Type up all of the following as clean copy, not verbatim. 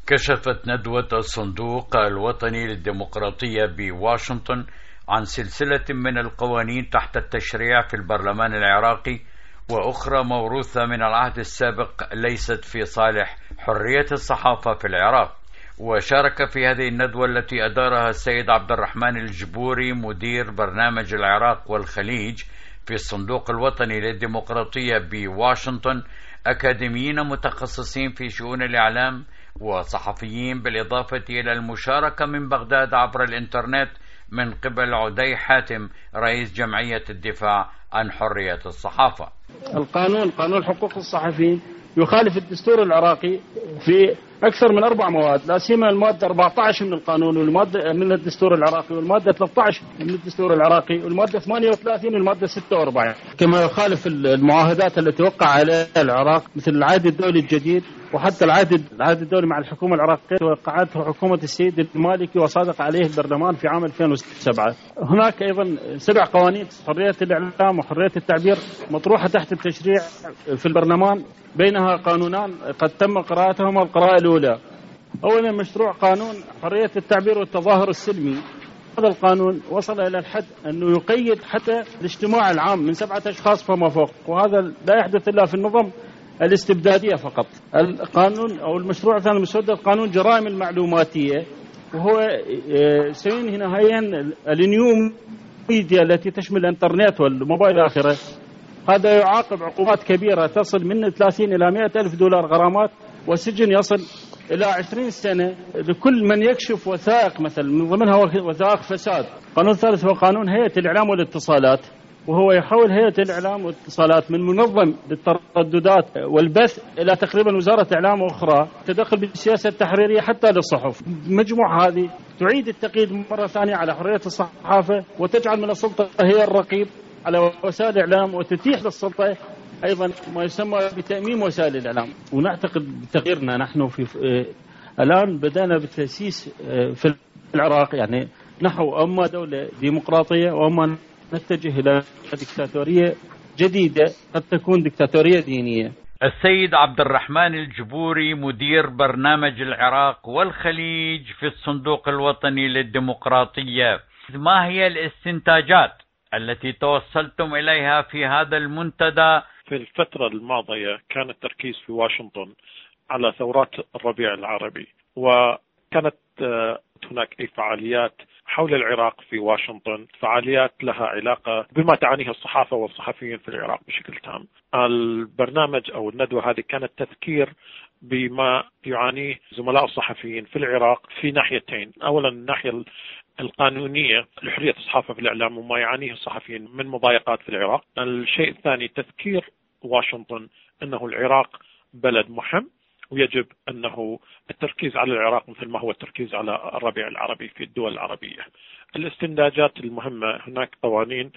كشفت ندوة الصندوق الوطني للديمقراطية بواشنطن عن سلسلة من القوانين تحت التشريع في البرلمان العراقي وأخرى موروثة من العهد السابق ليست في صالح حرية الصحافة في العراق. وشارك في هذه الندوة التي أدارها السيد عبد الرحمن الجبوري مدير برنامج العراق والخليج في الصندوق الوطني للديمقراطية بواشنطن أكاديميين متخصصين في شؤون الإعلام وصحفيين، بالإضافة إلى المشاركة من بغداد عبر الإنترنت من قبل عدي حاتم رئيس جمعية الدفاع عن حرية الصحافة. قانون حقوق الصحفيين يخالف الدستور العراقي في أكثر من 4 مواد، لا سيما المادة 14 من القانون والمادة من الدستور العراقي، والمادة 13 من الدستور العراقي، والمادة 38 والمادة 46، كما يخالف المعاهدات التي وقع عليها العراق مثل العهد الدولي الجديد، وحتى العهد الدولي مع الحكومة العراقية وقعته حكومة السيد المالكي وصادق عليه البرلمان في عام 2007. هناك أيضا 7 قوانين حرية الإعلام وحرية التعبير مطروحة تحت التشريع في البرلمان، بينها قانونان قد تم قراءتهما القراءة الأولى. أولا مشروع قانون حرية التعبير والتظاهر السلمي. هذا القانون وصل إلى الحد أنه يقيد حتى الاجتماع العام من 7 أشخاص فما فوق، وهذا لا يحدث إلا في النظم الاستبدادية فقط. القانون أو المشروع الثاني مسودة قانون جرائم المعلوماتية، وهو سينهي نهائيا النيو ميديا التي تشمل الانترنت والموبايل آخره. هذا يعاقب عقوبات كبيرة تصل من 30 إلى 100 ألف دولار غرامات، وسجن يصل إلى 20 سنة لكل من يكشف وثائق، مثلا من ضمنها وثائق فساد. القانون الثالث هو قانون هيئة الإعلام والاتصالات، وهو يحول هيئة الإعلام والاتصالات من منظم للترددات والبث إلى تقريبا وزارة إعلام أخرى تدخل بالسياسة التحريرية حتى للصحف. مجموعة هذه تعيد التقييد مرة ثانية على حرية الصحافة، وتجعل من السلطة هي الرقيب على وسائل الإعلام، وتتيح للسلطة أيضا ما يسمى بتأميم وسائل الإعلام. ونعتقد بتغييرنا نحن في الآن بدأنا بالتأسيس في العراق، يعني نحو أما دولة ديمقراطية وأما نتجه إلى ديكتاتورية جديدة قد تكون ديكتاتورية دينية. السيد عبد الرحمن الجبوري مدير برنامج العراق والخليج في الصندوق الوطني للديمقراطية، ما هي الاستنتاجات التي توصلتم إليها في هذا المنتدى؟ في الفترة الماضية كان التركيز في واشنطن على ثورات الربيع العربي، وكانت هناك أي فعاليات حول العراق في واشنطن، فعاليات لها علاقة بما تعنيه الصحافة والصحفيين في العراق بشكل تام. البرنامج أو الندوة هذه كانت تذكير بما يعانيه زملاء الصحفيين في العراق في ناحيتين. أولا الناحية القانونية لحرية الصحافة في الإعلام وما يعانيه الصحفيين من مضايقات في العراق. الشيء الثاني تذكير واشنطن أنه العراق بلد مهم، ويجب أنه التركيز على العراق مثل ما هو التركيز على الربيع العربي في الدول العربية. الاستنتاجات المهمة، هناك قوانين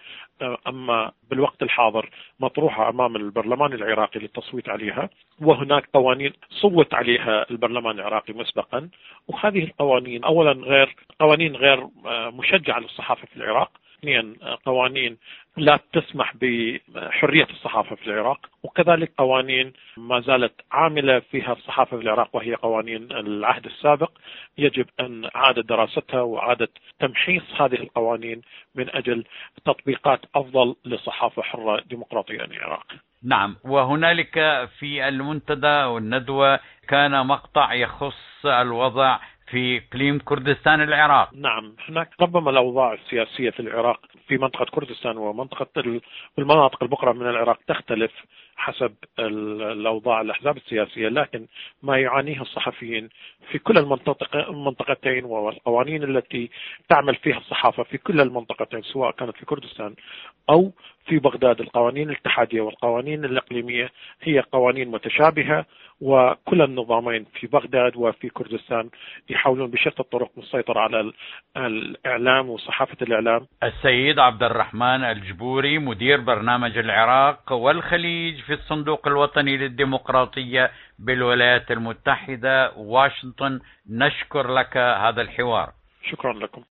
أما بالوقت الحاضر مطروحة أمام البرلمان العراقي للتصويت عليها، وهناك قوانين صوت عليها البرلمان العراقي مسبقا، وهذه القوانين أولا قوانين غير مشجعة للصحافة في العراق، اثنين قوانين لا تسمح بحرية الصحافة في العراق، وكذلك قوانين ما زالت عاملة فيها الصحافة في العراق وهي قوانين العهد السابق. يجب أن إعادة دراستها وإعادة تمحيص هذه القوانين من أجل تطبيقات أفضل لصحافة حرة ديمقراطية في العراق. نعم، وهنالك في المنتدى والندوة كان مقطع يخص الوضع في إقليم كردستان العراق. نعم، هناك ربما الأوضاع السياسية في العراق في منطقة كردستان ومنطقة المناطق الأخرى من العراق تختلف حسب الأوضاع الأحزاب السياسية، لكن ما يعانيه الصحفيين في كل المنطقتين والقوانين التي تعمل فيها الصحافة في كل المنطقتين سواء كانت في كردستان أو في بغداد، القوانين الاتحادية والقوانين الإقليمية هي قوانين متشابهة، وكل النظامين في بغداد وفي كردستان يحاولون بشتى الطرق السيطرة على الإعلام وصحافة الإعلام. السيد عبد الرحمن الجبوري مدير برنامج العراق والخليج في الصندوق الوطني للديمقراطية بالولايات المتحدة، واشنطن، نشكر لك هذا الحوار. شكرا لكم.